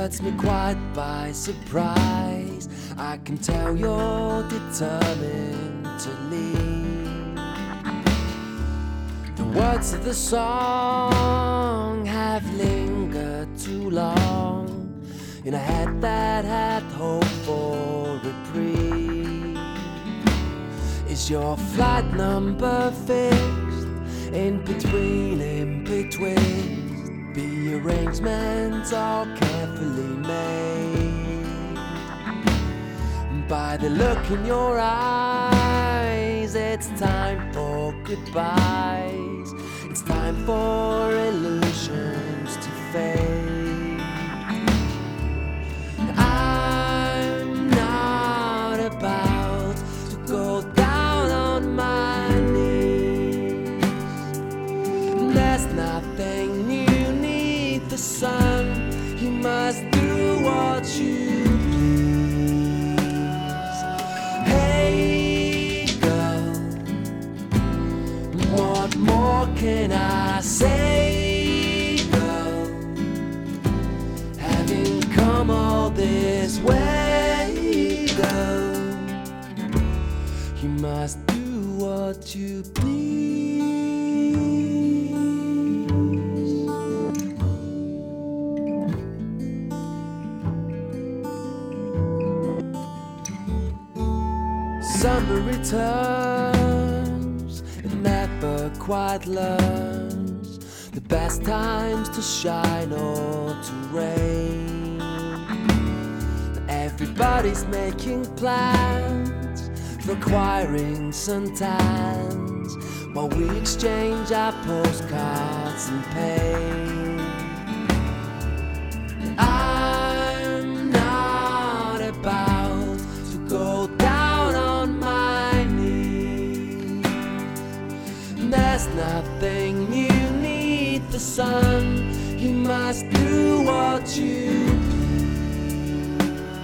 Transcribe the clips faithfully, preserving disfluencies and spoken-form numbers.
puts me quite by surprise. I can tell you're determined to leave. The words of the song have lingered too long in a head that had hoped for reprieve. Is your flight number fixed? In between, in between, the arrangements all carefully made. By the look in your eyes, it's time for goodbyes. It's time for illusions to fade. I'm not about to go down on my knees. There's nothing new neath the sun. You must do what you please. Hey girl, what more can I say, girl? Having come all this way, girl, you must do what you please. Summer returns, it never quite learns the best times to shine or to rain. Everybody's making plans for acquiring suntans while we exchange our postcards and pain. I'm not about to go down on my knees. There's nothing new neath the sun. You must do what you please.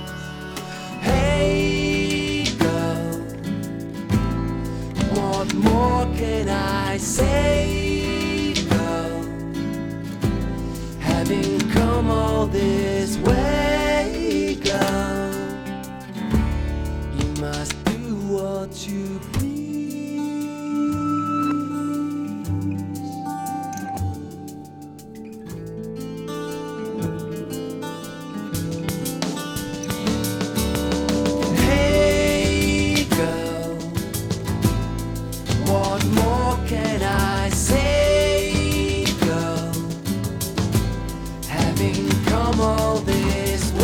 Hey girl, what more can I say, girl? Having come all this way, girl, you must do what you please. Hey girl, what more can I say, girl? Having come all this way.